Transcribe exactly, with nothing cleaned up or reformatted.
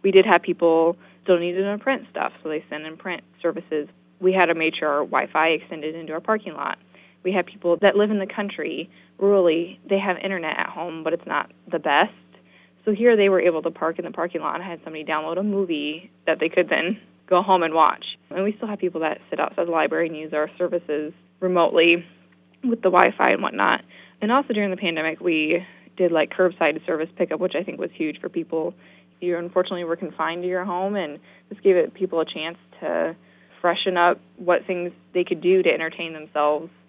We did have people still needed to print stuff, so they sent in print services. We had to make sure our Wi-Fi extended into our parking lot. We have people that live in the country, rurally, they have internet at home, but it's not the best. So here they were able to park in the parking lot and had somebody download a movie that they could then go home and watch. And we still have people that sit outside the library and use our services remotely with the Wi-Fi and whatnot. And also during the pandemic, we did like curbside service pickup, which I think was huge for people. You unfortunately were confined to your home, and this gave it people a chance to freshen up what things they could do to entertain themselves